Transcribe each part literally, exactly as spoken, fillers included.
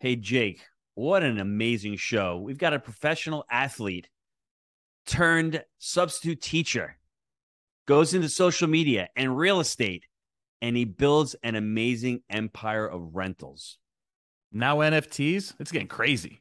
Hey, Jake, what an amazing show. We've got a professional athlete turned substitute teacher, goes into social media and real estate, and he builds an amazing empire of rentals. Now N F Ts, it's getting crazy.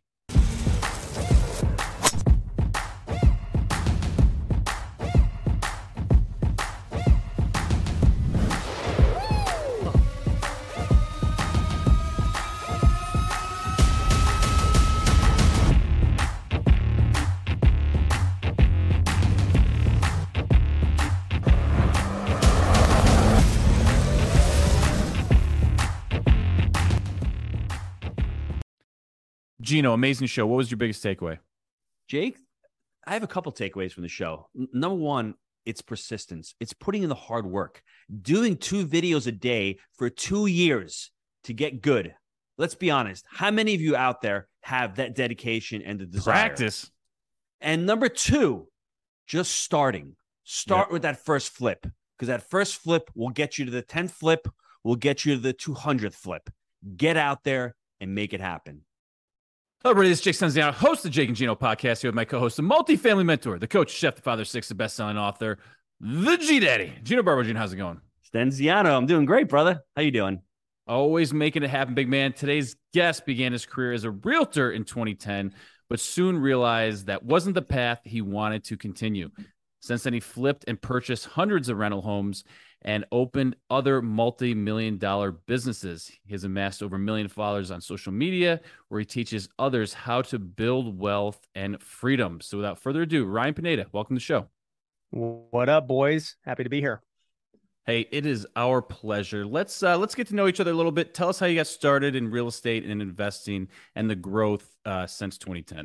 Gino, amazing show. What was your biggest takeaway? Jake, I have a couple takeaways from the show. N- number one, it's persistence. It's putting in the hard work, doing two videos a day for two years to get good. Let's be honest. How many of you out there have that dedication and the desire? Practice. And number two, just starting. Start Yep. with that first flip, because that first flip will get you to the tenth flip, will get you to the two hundredth flip. Get out there and make it happen. Hello, everybody. This is Jake Stenziano, host of the Jake and Gino podcast, here with my co-host, the multi-family mentor, the coach, chef, the father, six, the best-selling author, the G-Daddy, Gino Barber. Gino, how's it going? Stenziano, I'm doing great, brother. How you doing? Always making it happen, big man. Today's guest began his career as a realtor in twenty ten, but soon realized that wasn't the path he wanted to continue. Since then, he flipped and purchased hundreds of rental homes and opened other multi-million dollar businesses. He has amassed over a million followers on social media, where he teaches others how to build wealth and freedom. So without further ado, Ryan Pineda, welcome to the show. What up, boys? Happy to be here. Hey, it is our pleasure. Let's uh, let's get to know each other a little bit. Tell us how you got started in real estate and investing and the growth uh, since twenty ten.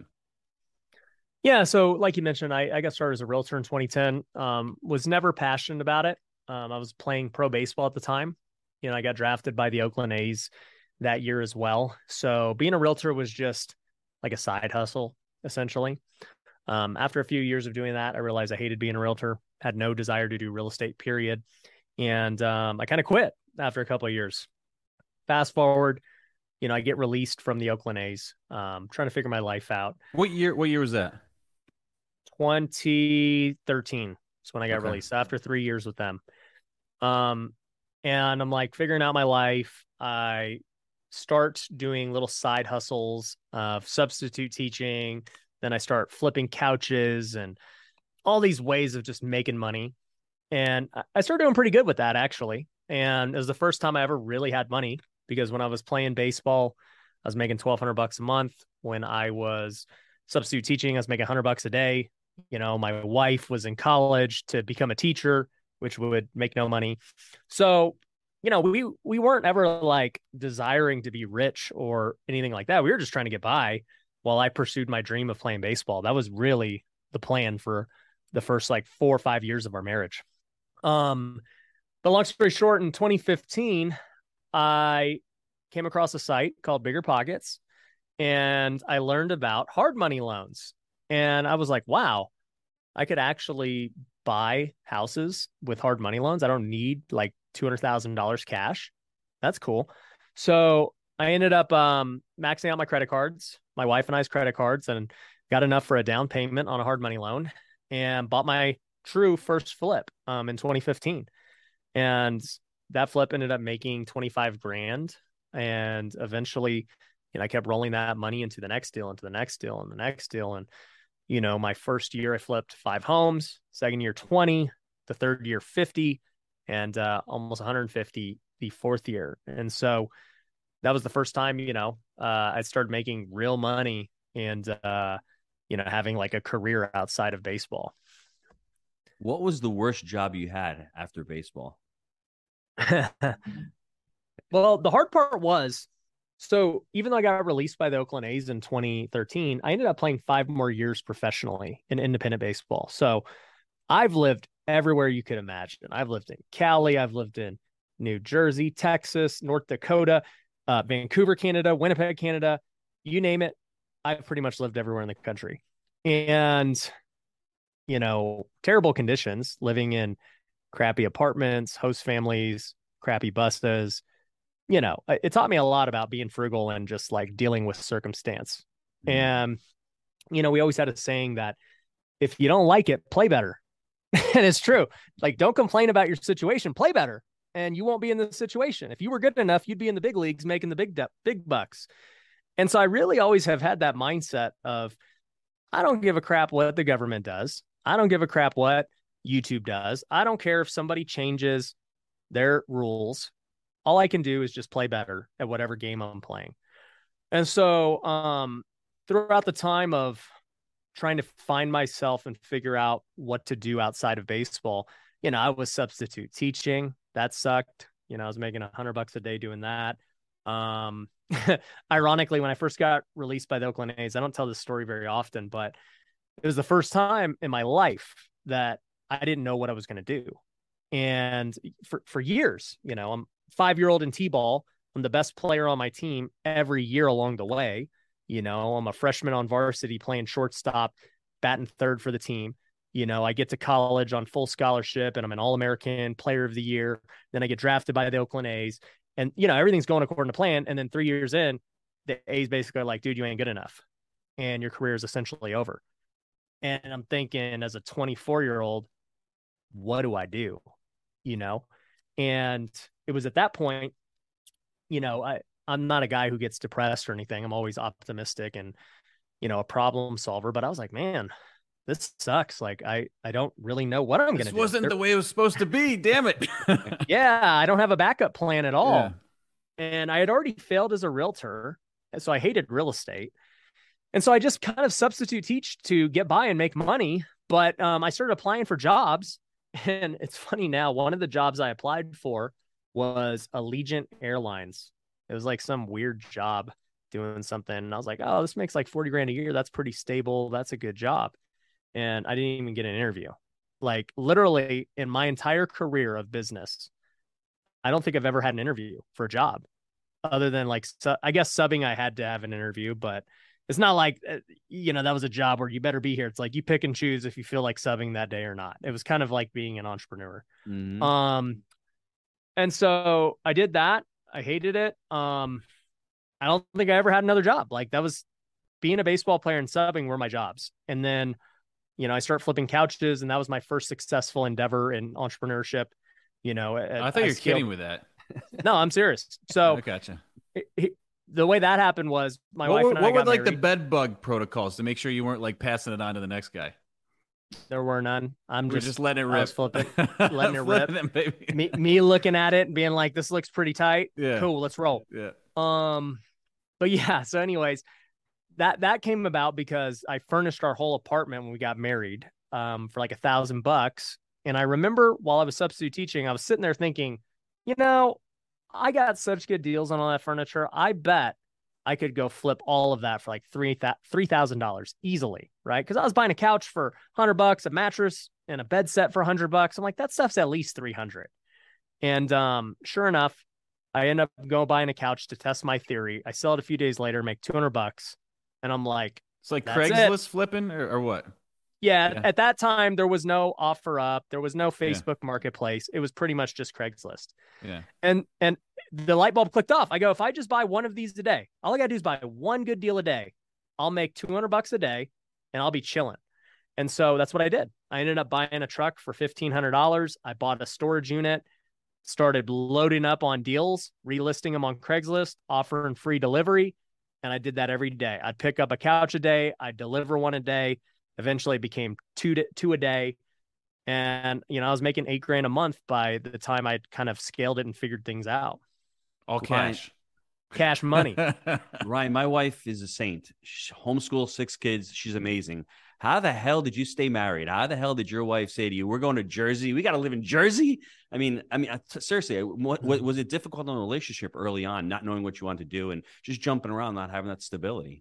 Yeah, so like you mentioned, I, I got started as a realtor in twenty ten. Um, was never passionate about it. Um, I was playing pro baseball at the time. You know, I got drafted by the Oakland A's that year as well. So being a realtor was just like a side hustle, essentially. Um, after a few years of doing that, I realized I hated being a realtor, had no desire to do real estate, period. And um, I kind of quit after a couple of years. Fast forward, you know, I get released from the Oakland A's, um, trying to figure my life out. What year? What year was that? twenty thirteen is when I got Okay. released after three years with them. Um, and I'm like figuring out my life. I start doing little side hustles of substitute teaching. Then I start flipping couches and all these ways of just making money. And I- I started doing pretty good with that, actually. And it was the first time I ever really had money, because when I was playing baseball, I was making twelve hundred bucks a month. When I was substitute teaching, I was making one hundred bucks a day. You know, my wife was in college to become a teacher, which would make no money. So, you know, we we weren't ever like desiring to be rich or anything like that. We were just trying to get by while I pursued my dream of playing baseball. That was really the plan for the first like four or five years of our marriage. Um, but long story short, in twenty fifteen, I came across a site called Bigger Pockets, and I learned about hard money loans. And I was like, wow, I could actually buy houses with hard money loans. I don't need like two hundred thousand dollars cash. That's cool. So I ended up um, maxing out my credit cards, my wife and I's credit cards, and got enough for a down payment on a hard money loan, and bought my true first flip um, in twenty fifteen. And that flip ended up making twenty-five grand. And eventually, you know, I kept rolling that money into the next deal, into the next deal, and the next deal. And, you know, my first year, I flipped five homes, second year, twenty, the third year, fifty, and uh, almost one hundred fifty the fourth year. And so that was the first time, you know, uh, I started making real money and, uh, you know, having like a career outside of baseball. What was the worst job you had after baseball? Well, the hard part was, so even though I got released by the Oakland A's in twenty thirteen, I ended up playing five more years professionally in independent baseball. So I've lived everywhere you could imagine. I've lived in Cali, I've lived in New Jersey, Texas, North Dakota, uh, Vancouver, Canada, Winnipeg, Canada, you name it. I've pretty much lived everywhere in the country. And, you know, terrible conditions, living in crappy apartments, host families, crappy buses, you know, it taught me a lot about being frugal and just like dealing with circumstance. Mm. And, you know, we always had a saying that if you don't like it, play better. And it's true. Like, don't complain about your situation, play better, and you won't be in the situation. If you were good enough, you'd be in the big leagues making the big, de- big bucks. And so I really always have had that mindset of, I don't give a crap what the government does. I don't give a crap what YouTube does. I don't care if somebody changes their rules. All I can do is just play better at whatever game I'm playing. And so um, throughout the time of trying to find myself and figure out what to do outside of baseball, you know, I was substitute teaching. That sucked. You know, I was making a hundred bucks a day doing that. Um, ironically, when I first got released by the Oakland A's, I don't tell this story very often, but it was the first time in my life that I didn't know what I was going to do. And for, for years, you know, I'm five-year-old in T-ball. I'm the best player on my team every year along the way. You know, I'm a freshman on varsity playing shortstop, batting third for the team. You know, I get to college on full scholarship and I'm an All-American player of the year. Then I get drafted by the Oakland A's and, you know, everything's going according to plan. And then three years in, the A's basically are like, dude, you ain't good enough. And your career is essentially over. And I'm thinking as a twenty-four year old, what do I do? You know? And it was at that point, you know, I, I'm not a guy who gets depressed or anything. I'm always optimistic and, you know, a problem solver, but I was like, man, this sucks. Like, I, I don't really know what I'm going to do. This wasn't there... the way it was supposed to be. Damn it. Yeah. I don't have a backup plan at all. Yeah. And I had already failed as a realtor. And so I hated real estate. And so I just kind of substitute teach to get by and make money. But um, I started applying for jobs. And it's funny now, one of the jobs I applied for was Allegiant Airlines. It was like some weird job doing something. And I was like, oh, this makes like forty grand a year. That's pretty stable. That's a good job. And I didn't even get an interview. Like literally in my entire career of business, I don't think I've ever had an interview for a job other than like, su- I guess subbing, I had to have an interview, but it's not like, you know, that was a job where you better be here. It's like you pick and choose if you feel like subbing that day or not. It was kind of like being an entrepreneur. Mm-hmm. Um, and so I did that. I hated it. Um, I don't think I ever had another job. Like that was being a baseball player and subbing were my jobs. And then, you know, I start flipping couches and that was my first successful endeavor in entrepreneurship. You know, I thought you were kidding with that. No, I'm serious. So I gotcha. It, it, the way that happened was my what wife were, and I what got were like married. the bed bug protocols to make sure you weren't like passing it on to the next guy? There were none. I'm we're just, just letting it rip. I was flipping, letting it rip. It, baby. Me, me looking at it and being like, this looks pretty tight. Yeah. Cool. Let's roll. Yeah. Um, but yeah. So anyways, that, that came about because I furnished our whole apartment when we got married, um, for like a thousand bucks. And I remember while I was substitute teaching, I was sitting there thinking, you know, I got such good deals on all that furniture. I bet I could go flip all of that for like three three thousand dollars easily, right? Because I was buying a couch for a hundred bucks, a mattress, and a bed set for a hundred bucks. I'm like, that stuff's at least three hundred. And um, sure enough, I end up going buying a couch to test my theory. I sell it a few days later, make two hundred bucks, and I'm like, it's like Craigslist it. flipping or, or what? Yeah, yeah, at that time, there was no OfferUp. There was no Facebook yeah. Marketplace. It was pretty much just Craigslist. Yeah. And and the light bulb clicked off. I go, if I just buy one of these a day, all I got to do is buy one good deal a day. I'll make two hundred bucks a day and I'll be chilling. And so that's what I did. I ended up buying a truck for fifteen hundred dollars. I bought a storage unit, started loading up on deals, relisting them on Craigslist, offering free delivery. And I did that every day. I'd pick up a couch a day. I'd deliver one a day. Eventually it became two, to, two a day. And, you know, I was making eight grand a month by the time I'd kind of scaled it and figured things out. All cash. Cash money. Ryan, my wife is a saint. She homeschool six kids. She's amazing. How the hell did you stay married? How the hell did your wife say to you, we're going to Jersey? We got to live in Jersey? I mean, I mean, seriously, what, what, was it difficult in the relationship early on, not knowing what you wanted to do and just jumping around, not having that stability?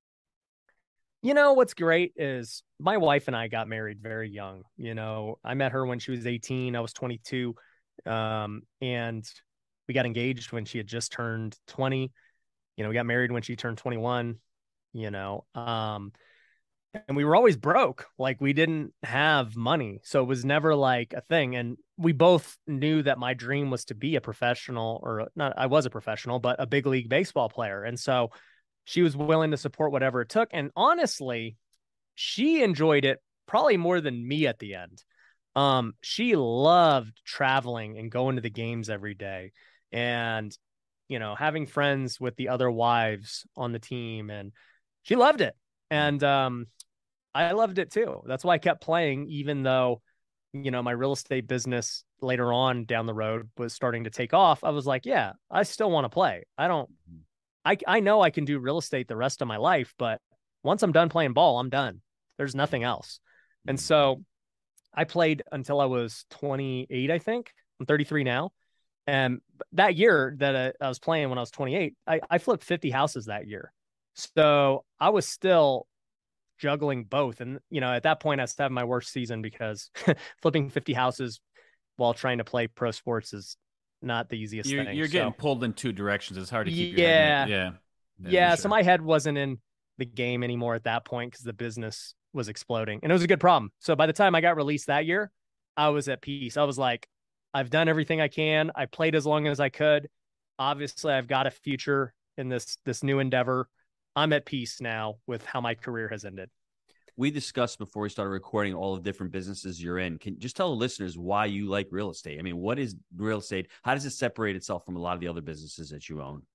You know, what's great is my wife and I got married very young. You know, I met her when she was eighteen. I was twenty-two. Um, and we got engaged when she had just turned twenty. You know, we got married when she turned twenty-one, you know. Um, and we were always broke. Like we didn't have money. So it was never like a thing. And we both knew that my dream was to be a professional, or not, I was a professional, but a big league baseball player. And so she was willing to support whatever it took. And honestly, she enjoyed it probably more than me at the end. Um, she loved traveling and going to the games every day, and, you know, having friends with the other wives on the team, and she loved it. And, um, I loved it too. That's why I kept playing, even though, you know, my real estate business later on down the road was starting to take off. I was like, yeah, I still want to play. I don't, I, I know I can do real estate the rest of my life, but once I'm done playing ball, I'm done. There's nothing else. And so I played until I was twenty-eight, I think. I'm thirty-three now. And that year that I, I was playing when I was twenty-eight, I, I flipped fifty houses that year. So I was still juggling both. And, you know, at that point, I was having my worst season because flipping fifty houses while trying to play pro sports is not the easiest you're, thing. You're getting so, pulled in two directions. It's hard to keep yeah, your head in it. Yeah. Yeah. yeah yeah sure. So my head wasn't in the game anymore at that point because the business was exploding, and it was a good problem. So by the time I got released that year, I was at peace. I was like, I've done everything I can. I played as long as I could. Obviously, I've got a future in this, this new endeavor. I'm at peace now with how my career has ended. We discussed before we started recording all the different businesses you're in. Can you just tell the listeners why you like real estate? I mean, what is real estate? How does it separate itself from a lot of the other businesses that you own?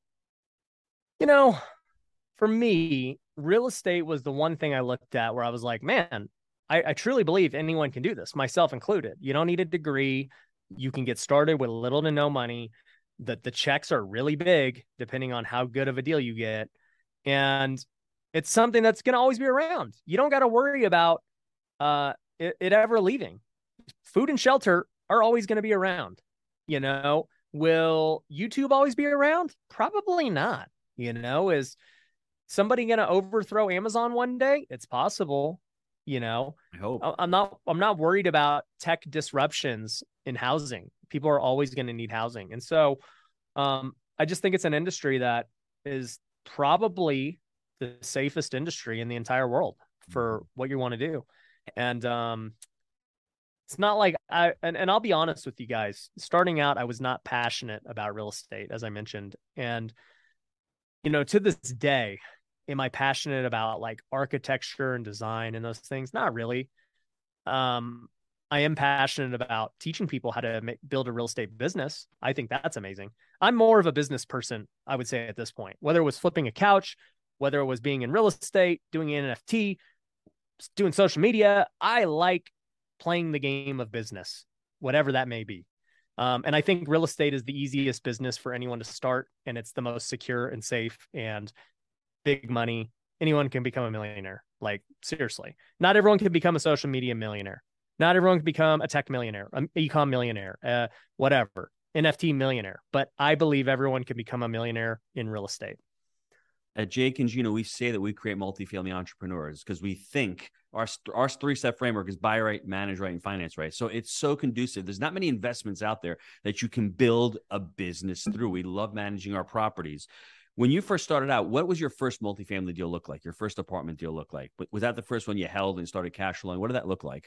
You know, for me, real estate was the one thing I looked at where I was like, man, I, I truly believe anyone can do this, myself included. You don't need a degree. You can get started with little to no money. The, the checks are really big, depending on how good of a deal you get. And it's something that's going to always be around. You don't got to worry about uh, it, it ever leaving. Food and shelter are always going to be around. You know, will YouTube always be around? Probably not. You know, is somebody going to overthrow Amazon one day? It's possible. You know, I hope. I'm not, I'm not worried about tech disruptions in housing. People are always going to need housing. And so um, I just think it's an industry that is probably the safest industry in the entire world for what you want to do. And um, it's not like I, and, and I'll be honest with you guys, starting out, I was not passionate about real estate, as I mentioned. And, you know, to this day, am I passionate about like architecture and design and those things? Not really. Um, I am passionate about teaching people how to make, build a real estate business. I think that's amazing. I'm more of a business person, I would say, at this point, whether it was flipping a couch, whether it was being in real estate, doing N F T, doing social media. I like playing the game of business, whatever that may be. Um, and I think real estate is the easiest business for anyone to start, and it's the most secure and safe and big money. Anyone can become a millionaire. Like, seriously, not everyone can become a social media millionaire. Not everyone can become a tech millionaire, an e-com millionaire, uh, whatever, N F T millionaire. But I believe everyone can become a millionaire in real estate. At Jake and Gino, we say that we create multifamily entrepreneurs because we think our, our three-step framework is buy right, manage right, and finance right. So it's so conducive. There's not many investments out there that you can build a business through. We love managing our properties. When you first started out, what was your first multifamily deal look like? Your first apartment deal look like? Was that the first one you held and started cash flowing? What did that look like?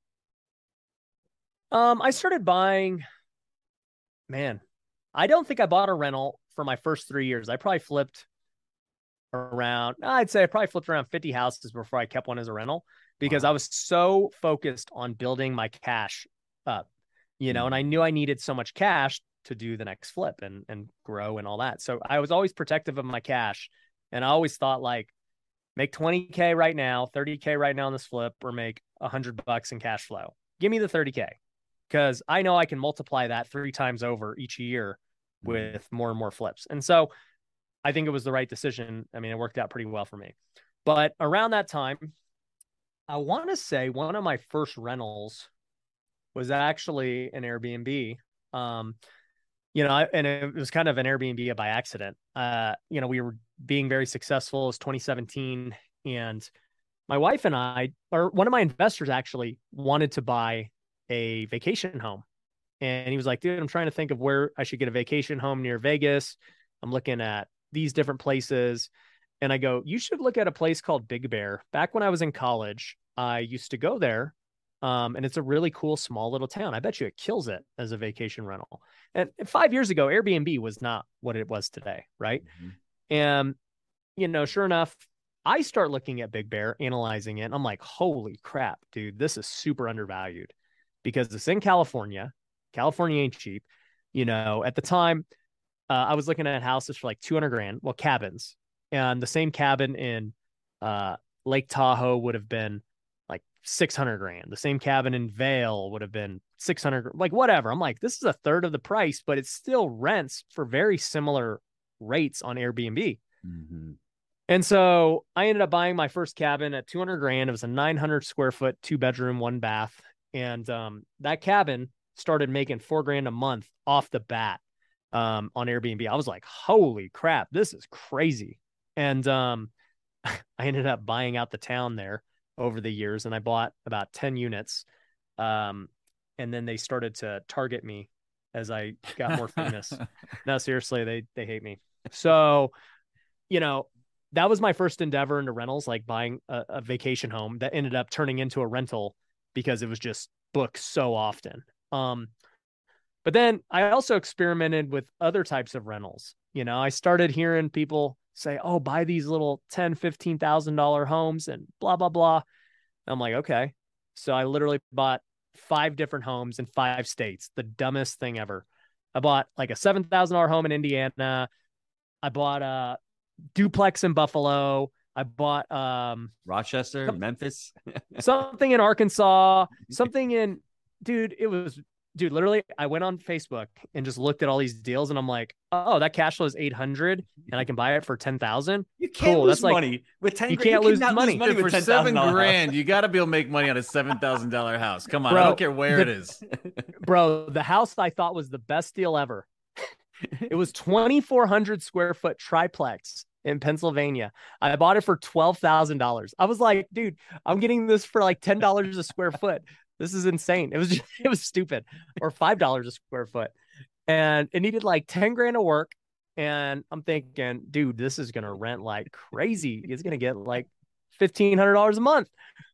Um, I started buying, man, I don't think I bought a rental for my first three years. I probably flipped around, I'd say I probably flipped around fifty houses before I kept one as a rental because wow. I was so focused on building my cash up, you know, mm-hmm. and I knew I needed so much cash to do the next flip and, and grow and all that. So I was always protective of my cash. And I always thought like make twenty K right now, thirty K right now on this flip, or make a hundred bucks in cash flow. Give me the thirty K because I know I can multiply that three times over each year with mm-hmm. more and more flips. And so I think it was the right decision. I mean, it worked out pretty well for me. But around that time, I want to say one of my first rentals was actually an Airbnb. Um, you know, and it was kind of an Airbnb by accident. Uh, you know, we were being very successful. It was twenty seventeen. And my wife and I, or one of my investors actually wanted to buy a vacation home. And he was like, dude, I'm trying to think of where I should get a vacation home near Vegas. I'm looking at these different places. And I go, you should look at a place called Big Bear. Back when I was in college, I used to go there. Um, and it's a really cool, small little town. I bet you it kills it as a vacation rental. And five years ago, Airbnb was not what it was today, right? Mm-hmm. And, you know, sure enough, I start looking at Big Bear, analyzing it. And I'm like, holy crap, dude, this is super undervalued because it's in California. California ain't cheap. You know, at the time, uh, I was looking at houses for like two hundred grand. Well, cabins. And the same cabin in uh, Lake Tahoe would have been like six hundred grand. The same cabin in Vail would have been six hundred, like whatever. I'm like, this is a third of the price, but it still rents for very similar rates on Airbnb. Mm-hmm. And so I ended up buying my first cabin at two hundred grand. It was a nine hundred square foot, two bedroom, one bath. And um, that cabin started making four grand a month off the bat um, on Airbnb. I was like, holy crap, this is crazy. And um, I ended up buying out the town there over the years, and I bought about ten units. Um, and then they started to target me as I got more famous. No, seriously, they they hate me. So, you know, that was my first endeavor into rentals, like buying a, a vacation home that ended up turning into a rental because it was just booked so often. Um, but then I also experimented with other types of rentals. You know, I started hearing people say, oh, buy these little ten, fifteen thousand dollar homes and blah, blah, blah. I'm like, okay. So I literally bought five different homes in five states. The dumbest thing ever. I bought like a seven thousand dollar home in Indiana. I bought a duplex in Buffalo. I bought um Rochester, some, Memphis, something in Arkansas, something in, dude, it was, dude, literally I went on Facebook and just looked at all these deals and I'm like, oh, that cash flow is eight hundred and I can buy it for ten thousand. You can't cool. lose That's like, money with ten. You can't you lose money, lose money Dude, with for seven grand. House. You got to be able to make money on a seven thousand dollar house. Come on, bro, I don't care where the, it is, bro. The house I thought was the best deal ever. It was twenty-four hundred square foot triplex in Pennsylvania. I bought it for twelve thousand dollars. I was like, dude, I'm getting this for like ten dollars a square foot. This is insane. It was just, it was stupid. Or five dollars a square foot. And it needed like ten grand of work. And I'm thinking, dude, this is going to rent like crazy. It's going to get like fifteen hundred dollars a month.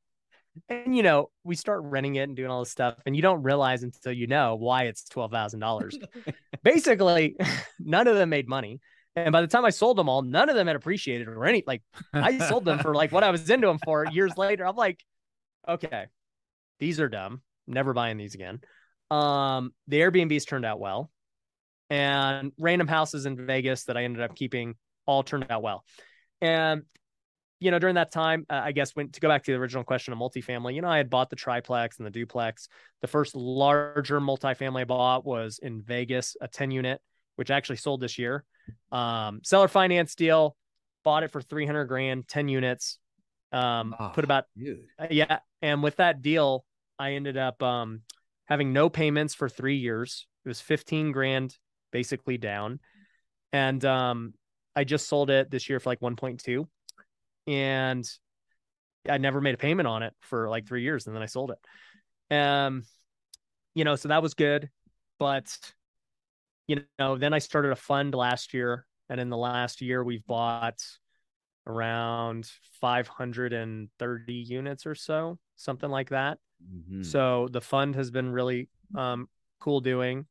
And, you know, we start renting it and doing all this stuff. And you don't realize until you know why it's twelve thousand dollars. Basically, none of them made money. And by the time I sold them all, none of them had appreciated or any, like I sold them for like what I was into them for years later. I'm like, okay, these are dumb. Never buying these again. Um, the Airbnbs turned out well, and random houses in Vegas that I ended up keeping all turned out well. And, you know, during that time, uh, I guess when to go back to the original question of multifamily, you know, I had bought the triplex and the duplex. The first larger multifamily I bought was in Vegas, a ten unit, which actually sold this year. Um, seller finance deal, bought it for three hundred grand, ten units. Um, oh, put about, uh, yeah. And with that deal, I ended up, um, having no payments for three years. It was fifteen grand basically down. And, um, I just sold it this year for like one point two, and I never made a payment on it for like three years. And then I sold it. Um, you know, so that was good, but you know, then I started a fund last year, and in the last year we've bought around five hundred thirty units or so, something like that. Mm-hmm. So the fund has been really um, cool doing.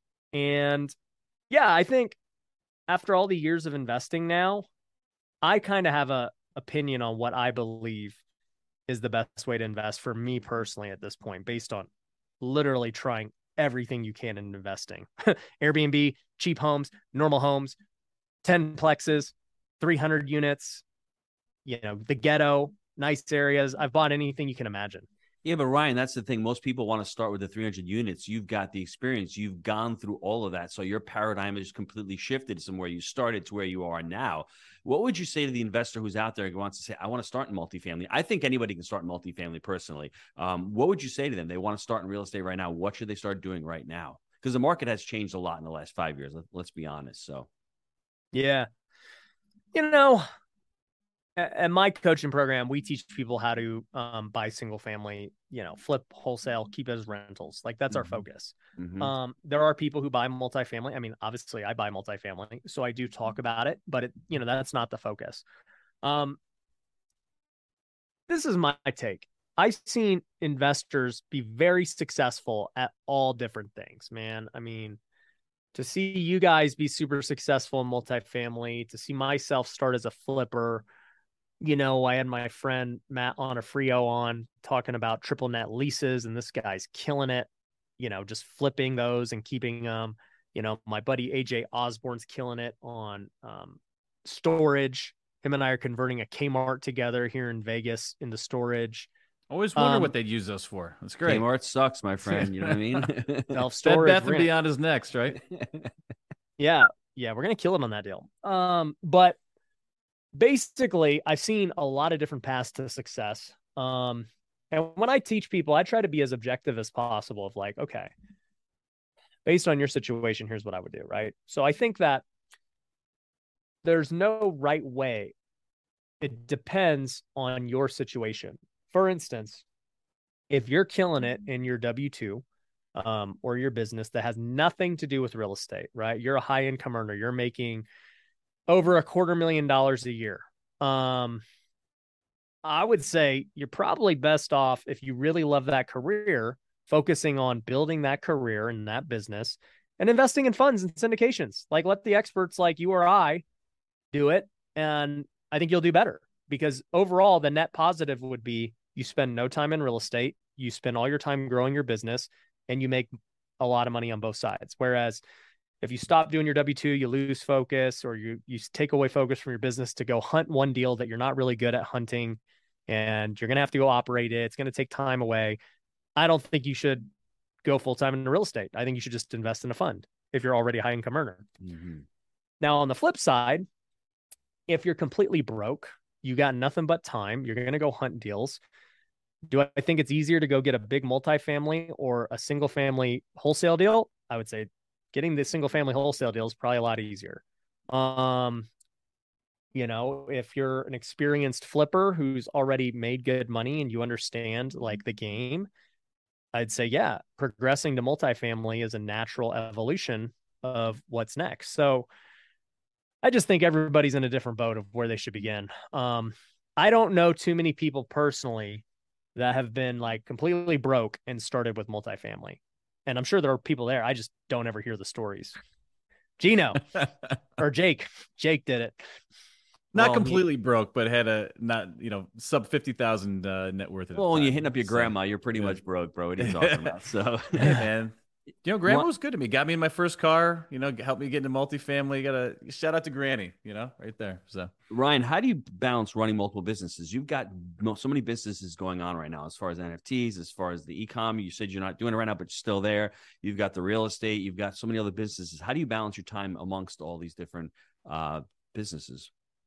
And yeah, I think after all the years of investing now, I kind of have a opinion on what I believe is the best way to invest for me personally at this point, based on literally trying everything you can in investing. Airbnb, cheap homes, normal homes, ten plexes, three hundred units, you know, the ghetto, nice areas. I've bought anything you can imagine. Yeah, but Ryan, that's the thing. Most people want to start with the three hundred units. You've got the experience. You've gone through all of that. So your paradigm has completely shifted from where you started to where you are now. What would you say to the investor who's out there who wants to say, I want to start in multifamily? I think anybody can start in multifamily personally. Um, what would you say to them? They want to start in real estate right now. What should they start doing right now? Because the market has changed a lot in the last five years. Let, let's be honest. So, yeah, you know, at my coaching program, we teach people how to um, buy single family, you know, flip wholesale, keep it as rentals. Like that's mm-hmm. our focus. Mm-hmm. Um, there are people who buy multifamily. I mean, obviously I buy multifamily, so I do talk about it, but it, you know, that's not the focus. Um, this is my take. I've seen investors be very successful at all different things, man. I mean, to see you guys be super successful in multifamily, to see myself start as a flipper. You know, I had my friend Matt Onofrio on talking about triple net leases, and this guy's killing it, you know, just flipping those and keeping them. You know, my buddy A J Osborne's killing it on um, storage. Him and I are converting a Kmart together here in Vegas into storage. Always wonder Um, what they'd use those for. That's great. Kmart sucks, my friend. You know what I mean? Bed Self-storage. Bath and we're gonna- Beyond is next, right? Yeah. Yeah. We're going to kill it on that deal. Um, but basically, I've seen a lot of different paths to success. Um, and when I teach people, I try to be as objective as possible of like, okay, based on your situation, here's what I would do. Right. So I think that there's no right way. It depends on your situation. For instance, if you're killing it in your W two um, or your business that has nothing to do with real estate, right? You're a high income earner. You're making over a quarter million dollars a year. Um, I would say you're probably best off, if you really love that career, focusing on building that career and that business and investing in funds and syndications. Like, let the experts like you or I do it. And I think you'll do better, because overall the net positive would be you spend no time in real estate, you spend all your time growing your business, and you make a lot of money on both sides. Whereas if you stop doing your W two, you lose focus, or you you take away focus from your business to go hunt one deal that you're not really good at hunting, and you're going to have to go operate it. It's going to take time away. I don't think you should go full-time into real estate. I think you should just invest in a fund if you're already a high income earner. Mm-hmm. Now, on the flip side, if you're completely broke, you got nothing but time, you're going to go hunt deals. Do I think it's easier to go get a big multifamily or a single family wholesale deal? I would say getting the single family wholesale deal is probably a lot easier. Um, you know, if you're an experienced flipper who's already made good money and you understand like the game, I'd say, yeah, progressing to multifamily is a natural evolution of what's next. So I just think everybody's in a different boat of where they should begin. Um, I don't know too many people personally that have been like completely broke and started with multifamily. And I'm sure there are people there. I just don't ever hear the stories. Gino or Jake, Jake did it. Not Well, completely broke, but had a not, you know, sub fifty thousand uh, net worth. At Well, the when time. you're hitting up your So, grandma, you're pretty yeah. much broke, bro. What are you talking about? So, hey, man. You know, grandma What- was good to me. Got me in my first car, you know, helped me get into multifamily. Got a shout out to Granny, you know, right there. So, Ryan, how do you balance running multiple businesses? You've got mo- so many businesses going on right now, as far as N F Ts, as far as the e-com. You said you're not doing it right now, but you're still there. You've got the real estate. You've got so many other businesses. How do you balance your time amongst all these different uh, businesses?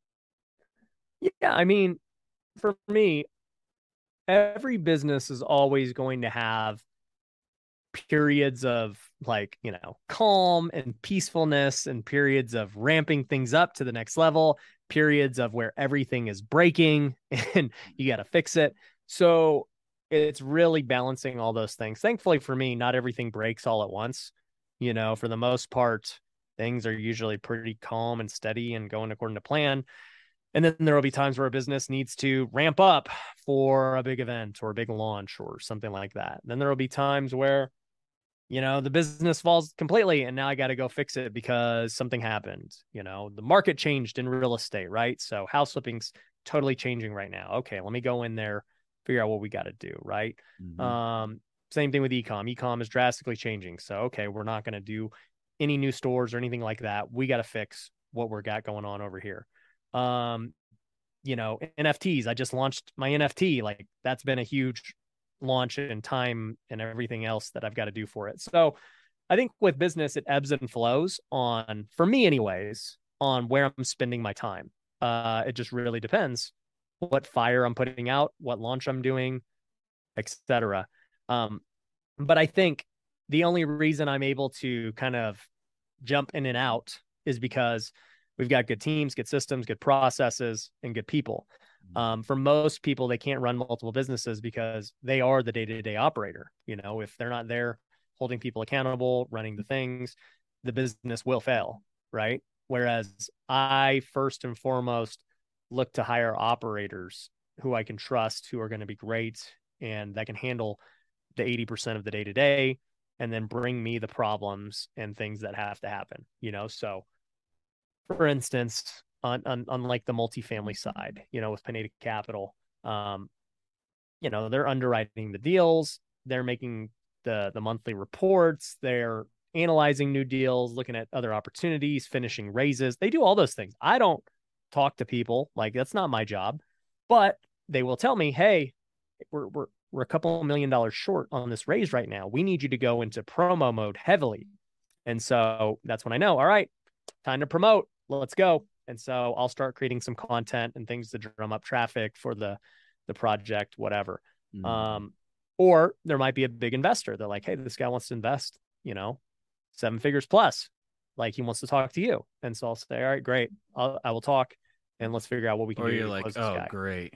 Yeah, I mean, for me, every business is always going to have periods of like, you know, calm and peacefulness, and periods of ramping things up to the next level, periods of where everything is breaking and you got to fix it. So it's really balancing all those things. Thankfully for me, not everything breaks all at once. You know, for the most part, things are usually pretty calm and steady and going according to plan. And then there will be times where a business needs to ramp up for a big event or a big launch or something like that. And then there will be times where, you know, the business falls completely and now I got to go fix it because something happened. You know, the market changed in real estate, right? So house flipping's totally changing right now. Okay, let me go in there, figure out what we got to do, right? Mhm. Um, same thing with ecom. Ecom is drastically changing. So, okay, we're not going to do any new stores or anything like that. We got to fix what we're got going on over here. Um, you know, N F Ts. I just launched my N F T. Like, that's been a huge launch in time and everything else that I've got to do for it. So I think with business, it ebbs and flows on, for me anyways, on where I'm spending my time. Uh, it just really depends what fire I'm putting out, what launch I'm doing, et cetera. Um, but I think the only reason I'm able to kind of jump in and out is because we've got good teams, good systems, good processes, and good people. Um, for most people, they can't run multiple businesses because they are the day-to-day operator. You know, if they're not there holding people accountable, running the things, the business will fail, right? Whereas I, first and foremost, look to hire operators who I can trust, who are going to be great and that can handle the eighty percent of the day to day, and then bring me the problems and things that have to happen, you know? So for instance, on, on, on like the multifamily side, you know, with Pineda Capital, um, you know, they're underwriting the deals, they're making the, the monthly reports, they're analyzing new deals, looking at other opportunities, finishing raises. They do all those things. I don't talk to people, like that's not my job, but they will tell me, hey, we're, we're, we're a couple million dollars short on this raise right now. We need you to go into promo mode heavily. And so that's when I know, all right, time to promote, let's go. And so I'll start creating some content and things to drum up traffic for the, the project, whatever. Mm. Um, or there might be a big investor. They're like, hey, this guy wants to invest, you know, seven figures plus, like he wants to talk to you. And so I'll say, all right, great. I'll, I will talk and let's figure out what we can or do. Or you're like, oh, guy. Great.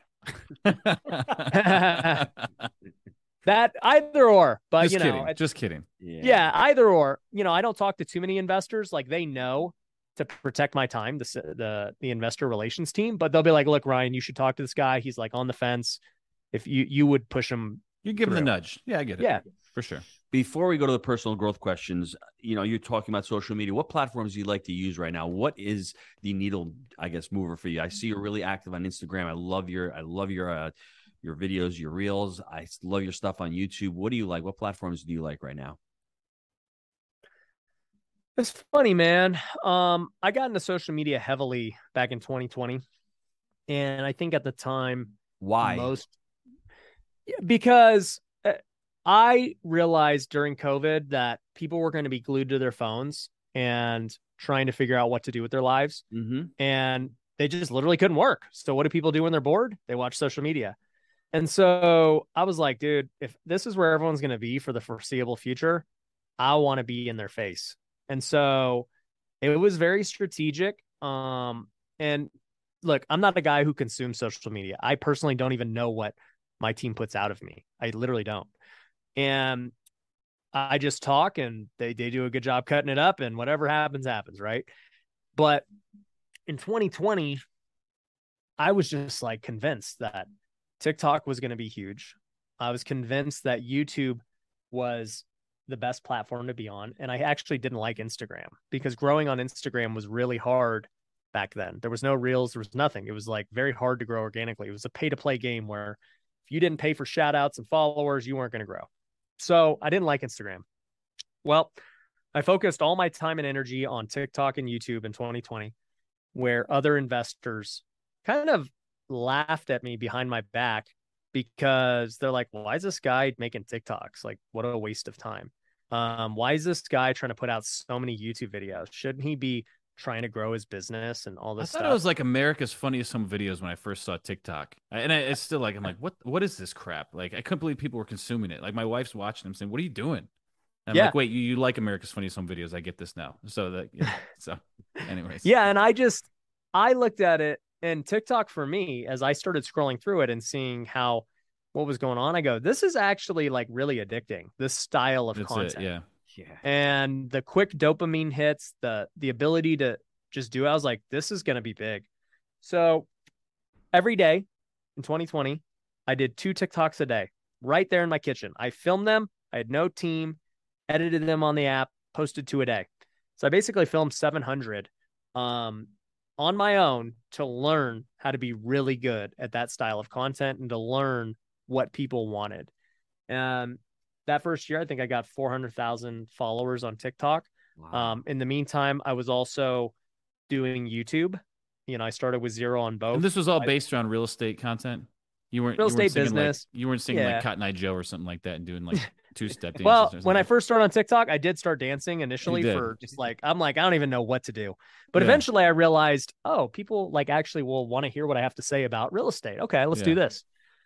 That either or, but just you know, kidding. just kidding. Yeah. yeah, either or. You know, I don't talk to too many investors. Like they know to protect my time, the the the investor relations team, but they'll be like, "Look, Ryan, you should talk to this guy. He's like on the fence. If you you would push him, you give through. him the nudge. Yeah, I get it. Yeah, for sure." Before we go to the personal growth questions, you know, you're talking about social media. What platforms do you like to use right now? What is the needle, I guess, mover for you? I see you're really active on Instagram. I love your, I love your, uh, your videos, your reels. I love your stuff on YouTube. What do you like? What platforms do you like right now? It's funny, man. Um, I got into social media heavily back in twenty twenty. And I think at the time, why? Most because I realized during COVID that people were going to be glued to their phones and trying to figure out what to do with their lives. Mm-hmm. And they just literally couldn't work. So what do people do when they're bored? They watch social media. And so I was like, dude, if this is where everyone's going to be for the foreseeable future, I want to be in their face. And so it was very strategic. Um, and look, I'm not a guy who consumes social media. I personally don't even know what my team puts out of me. I literally don't. And I just talk and they, they do a good job cutting it up and whatever happens, happens. Right. But in twenty twenty, I was just like convinced that TikTok was going to be huge. I was convinced that YouTube was the best platform to be on. And I actually didn't like Instagram because growing on Instagram was really hard back then. There was no reels. There was nothing. It was like very hard to grow organically. It was a pay to play game where if you didn't pay for shout outs and followers, you weren't going to grow. So I didn't like Instagram. Well, I focused all my time and energy on TikTok and YouTube in twenty twenty, where other investors kind of laughed at me behind my back because they're like, why is this guy making TikToks? Like, what a waste of time. Um, why is this guy trying to put out so many YouTube videos? Shouldn't he be trying to grow his business and all this I thought stuff? It was like America's Funniest Home Videos when I first saw TikTok. And I, it's still like, I'm like, what, what is this crap? Like, I couldn't believe people were consuming it. Like my wife's watching them saying, what are you doing? And I'm yeah. like, wait, you, you like America's Funniest Home Videos. I get this now. So that, yeah, so anyways. Yeah. And I just, I looked at it and TikTok for me, as I started scrolling through it and seeing how, what was going on, I go, this is actually like really addicting, this style of That's content. It, yeah. Yeah. And the quick dopamine hits, the, the ability to just do, I was like, this is going to be big. So every day in twenty twenty, I did two TikToks a day right there in my kitchen. I filmed them. I had no team, edited them on the app, posted two a day. So I basically filmed seven hundred um, on my own to learn how to be really good at that style of content and to learn what people wanted. Um, that first year, I think I got four hundred thousand followers on TikTok. Wow. Um, in the meantime, I was also doing YouTube. You know, I started with zero on both. And this was all based around real estate content. You weren't real you weren't estate business. Like, you weren't singing yeah. like Cotton Eye Joe or something like that and doing like two step dances. Well, when I first started on TikTok, I did start dancing initially You for just like, I'm like, I don't even know what to do. But Yeah. eventually I realized, oh, people like actually will want to hear what I have to say about real estate. Okay, let's Yeah. do this.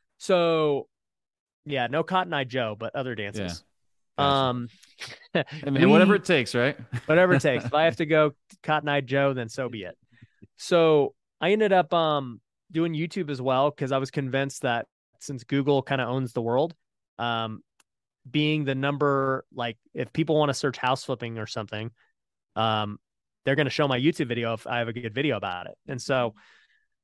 So yeah, no Cotton Eye Joe, but other dances. Gotcha. Um, I mean, we- whatever it takes, right? whatever it takes. If I have to go Cotton Eye Joe, then so be it. So I ended up um doing YouTube as well because I was convinced that since Google kind of owns the world, um, being the number, like if people want to search house flipping or something, um, they're going to show my YouTube video if I have a good video about it. And so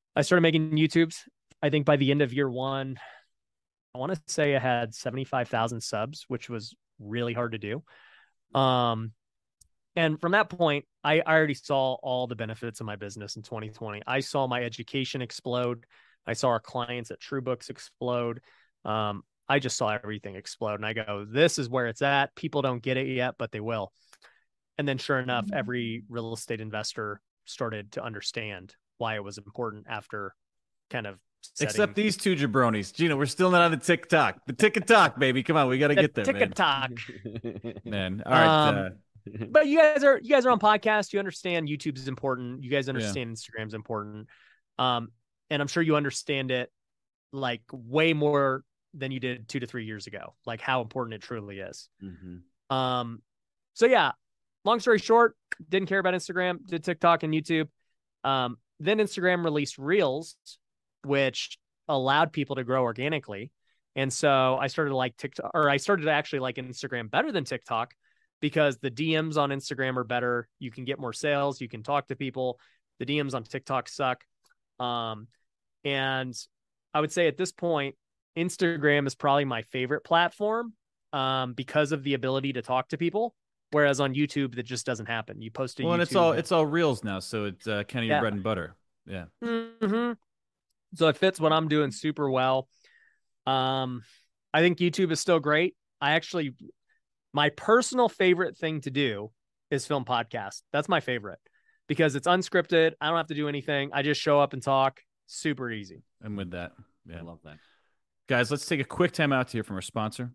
I started making YouTubes. I think by the end of year one, I want to say I had seventy-five thousand subs, which was really hard to do. Um, and from that point, I, I already saw all the benefits of my business in twenty twenty. I saw my education explode. I saw our clients at TrueBooks explode. Um, I just saw everything explode. And I go, this is where it's at. People don't get it yet, but they will. And then sure enough, every real estate investor started to understand why it was important after kind of setting... Except these two jabronis. Gino, we're still not on the TikTok. The TikTok, baby. Come on, we got to get there, TikTok. man. man. All right. Um, uh... But you guys are you guys are on podcast. You understand YouTube is important. You guys understand yeah. Instagram's important. Um, and I'm sure you understand it like way more than you did two to three years ago, like how important it truly is. Mm-hmm. Um, so yeah, long story short, didn't care about Instagram, did TikTok and YouTube. Um, then Instagram released Reels, which allowed people to grow organically. And so I started to like TikTok, or I started to actually like Instagram better than TikTok because the D Ms on Instagram are better. You can get more sales. You can talk to people. The D Ms on TikTok suck. Um, and I would say at this point, Instagram is probably my favorite platform um, because of the ability to talk to people. Whereas on YouTube, that just doesn't happen. You post a well, YouTube and it's all it's all Reels now, so it's uh, kind of your yeah. bread and butter. Yeah. Mm-hmm. So it fits what I'm doing super well. Um, I think YouTube is still great. I actually, my personal favorite thing to do is film podcast. That's my favorite because it's unscripted. I don't have to do anything. I just show up and talk. Super easy. I'm with that. Yeah, I love that. Guys, let's take a quick time out to hear from our sponsor.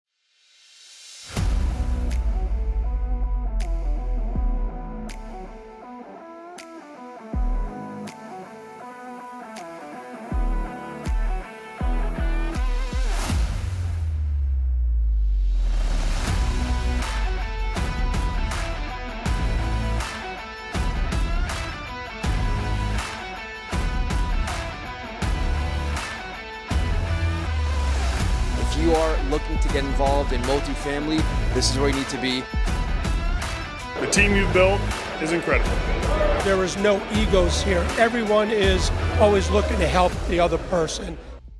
You are looking to get involved in multifamily, this is where you need to be. The team you've built is incredible. There is no egos here. Everyone is always looking to help the other person.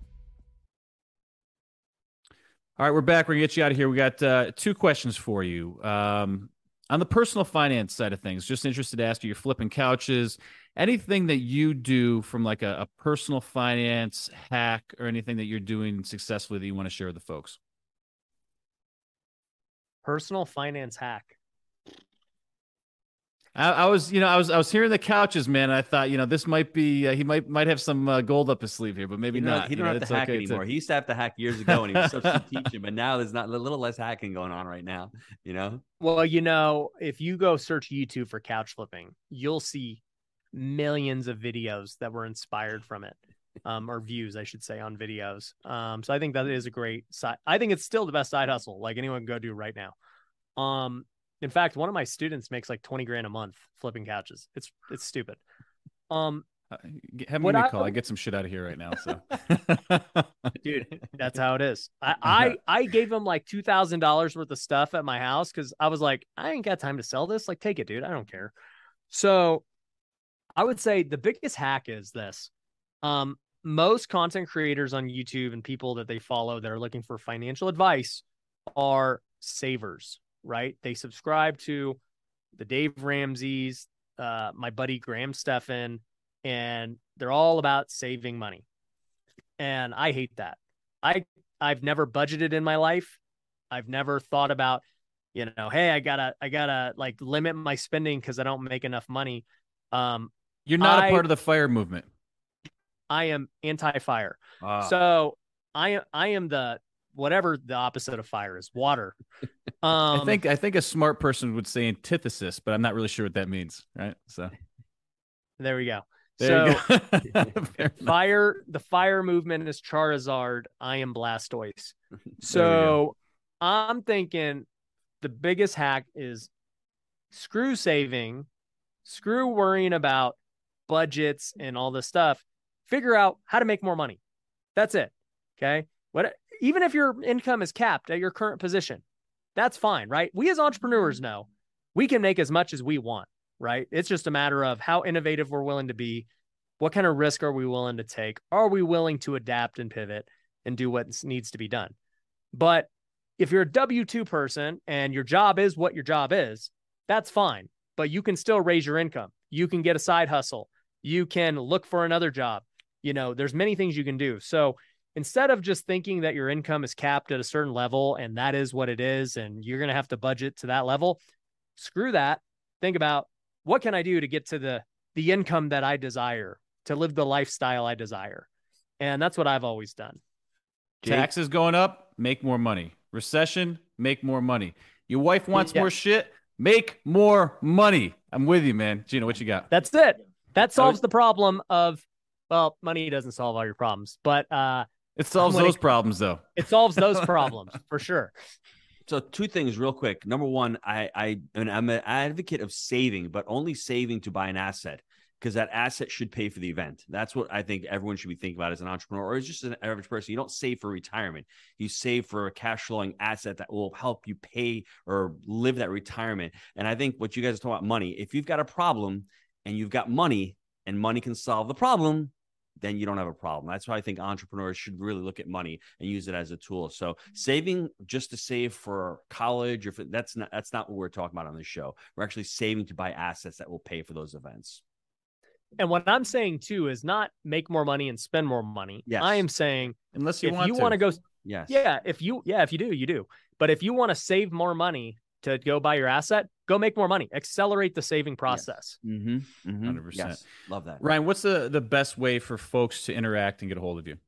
All right, we're back. We're going to get you out of here. We got uh, two questions for you. Um, on the personal finance side of things, just interested to ask you, you're flipping couches. Anything that you do from like a, a personal finance hack or anything that you're doing successfully that you want to share with the folks? Personal finance hack. I, I was, you know, I was, I was hearing the couches, man. And I thought, you know, this might be, uh, he might, might have some uh, gold up his sleeve here, but maybe he not. He don't you know, have to hack okay anymore. To... He used to have to hack years ago when he was substitute teaching, but now there's not a little less hacking going on right now. You know. Well, you know, if you go search YouTube for couch flipping, you'll see millions of videos that were inspired from it, um, or views, I should say, on videos. Um, so I think that is a great side. I think it's still the best side hustle, like anyone can go do right now. Um, in fact, one of my students makes like twenty grand a month flipping couches. It's it's stupid. Um, uh, have me call. I, I get some shit out of here right now. So, dude, that's how it is. I I, I gave him like two thousand dollars worth of stuff at my house because I was like, I ain't got time to sell this. Like, take it, dude. I don't care. So. I would say the biggest hack is this. Um, most content creators on YouTube and people that they follow that are looking for financial advice are savers, right? They subscribe to the Dave Ramsey's, uh, my buddy Graham Stephan, and they're all about saving money. And I hate that. I, I've never budgeted in my life. I've never thought about, you know, hey, I gotta, I gotta like limit my spending because I don't make enough money. Um, You're not I, a part of the FIRE movement. I am anti-fire. Wow. So I I am the whatever the opposite of fire is, water. Um, I think I think a smart person would say antithesis, but I'm not really sure what that means. Right. So there we go. There so you go. fire, the fire movement is Charizard. I am Blastoise. So I'm thinking the biggest hack is screw saving, screw worrying about budgets and all this stuff. Figure out how to make more money. That's it. Okay. What, even if your income is capped at your current position, that's fine, right? We as entrepreneurs know we can make as much as we want, right? It's just a matter of how innovative we're willing to be What kind of risk are we willing to take? Are we willing to adapt and pivot and do what needs to be done? But if you're a W two person and your job is what your job is, that's fine. But you can still raise your income. You can get a side hustle. You can look for another job. You know, there's many things you can do. So instead of just thinking that your income is capped at a certain level and that is what it is, and you're going to have to budget to that level, screw that. Think about, what can I do to get to the, the income that I desire, to live the lifestyle I desire? And that's what I've always done. Jake? Taxes going up, make more money. Recession, make more money. Your wife wants Yeah. more shit, make more money. I'm with you, man. Gino, what you got? That's it. That solves the problem of, well, money doesn't solve all your problems, but uh, It solves when those it- problems, though. it solves those problems for sure. So two things real quick. Number one, I, I and I'm an advocate of saving, but only saving to buy an asset, because that asset should pay for the event. That's what I think everyone should be thinking about as an entrepreneur, or as just an average person. You don't save for retirement. You save for a cash flowing asset that will help you pay or live that retirement. And I think what you guys are talking about, money, if you've got a problem and you've got money and money can solve the problem, then you don't have a problem. That's why I think entrepreneurs should really look at money and use it as a tool. So saving just to save for college, or for, that's not that's not what we're talking about on this show. We're actually saving to buy assets that will pay for those events. And what I'm saying too is not make more money and spend more money. Yes. I am saying Unless you if want you to. want to go, Yes. yeah, if you, yeah, if you do, you do. But if you want to save more money to go buy your asset, go make more money. Accelerate the saving process. Mm-hmm. Mm-hmm. one hundred percent. Yes. Love that. Ryan, what's the, the best way for folks to interact and get a hold of you?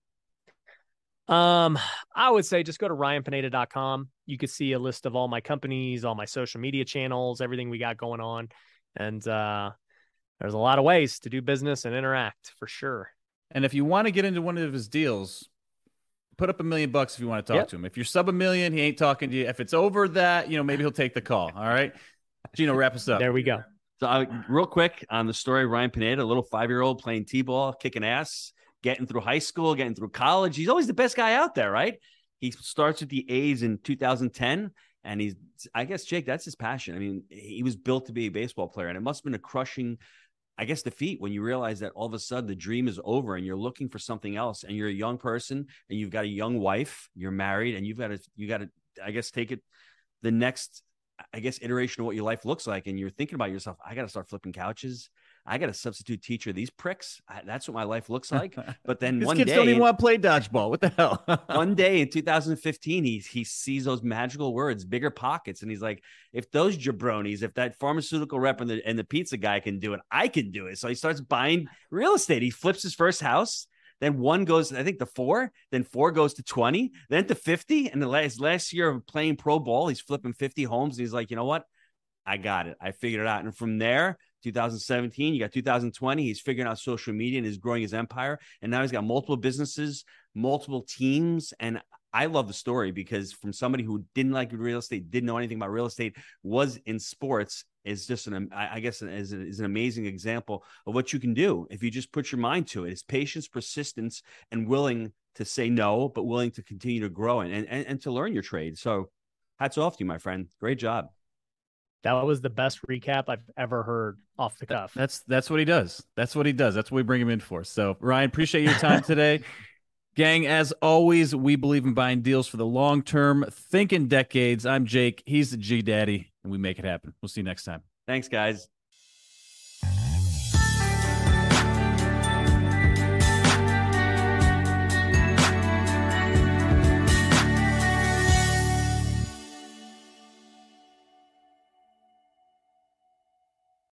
Um, I would say just go to ryan pineda dot com. You could see a list of all my companies, all my social media channels, everything we got going on. And uh, there's a lot of ways to do business and interact for sure. And if you want to get into one of his deals, put up a million bucks if you want to talk Yep. to him. If you're sub a million, he ain't talking to you. If it's over that, you know, maybe he'll take the call. All right. Gino, wrap us up. There we go. So uh, real quick on the story, Ryan Pineda, a little five-year-old playing T-ball, kicking ass, getting through high school, getting through college. He's always the best guy out there, right? He starts with the A's in two thousand ten, and he's, I guess, Jake, that's his passion. I mean, he was built to be a baseball player, and it must have been a crushing, I guess, defeat when you realize that all of a sudden the dream is over and you're looking for something else, and you're a young person and you've got a young wife, you're married, and you've got to, you got to, I guess, take it the next, I guess, iteration of what your life looks like. And you're thinking about yourself, I got to start flipping couches. I got to substitute teacher. These pricks, I, that's what my life looks like. But then These one kids day, don't even want to play dodgeball. What the hell? one day in two thousand fifteen, he, he sees those magical words, bigger pockets. And he's like, if those jabronis, if that pharmaceutical rep and the, and the pizza guy can do it, I can do it. So he starts buying real estate. He flips his first house. Then one goes, I think, to four. Then four goes to twenty. Then to fifty. And the last, last year of playing pro ball, he's flipping fifty homes. And he's like, you know what? I got it. I figured it out. And from there, two thousand seventeen, you got two thousand twenty. He's figuring out social media and is growing his empire. And now he's got multiple businesses, multiple teams. And I love the story because from somebody who didn't like real estate, didn't know anything about real estate, was in sports, is just an, I guess, is, is an amazing example of what you can do if you just put your mind to it. It's patience, persistence, and willing to say no, but willing to continue to grow and, and, and to learn your trade. So hats off to you, my friend. Great job. That was the best recap I've ever heard off the cuff. That's that's what he does. That's what he does. That's what we bring him in for. So, Ryan, appreciate your time today. Gang, as always, we believe in buying deals for the long term. Think in decades. I'm Jake. He's the G Daddy, and we make it happen. We'll see you next time. Thanks, guys.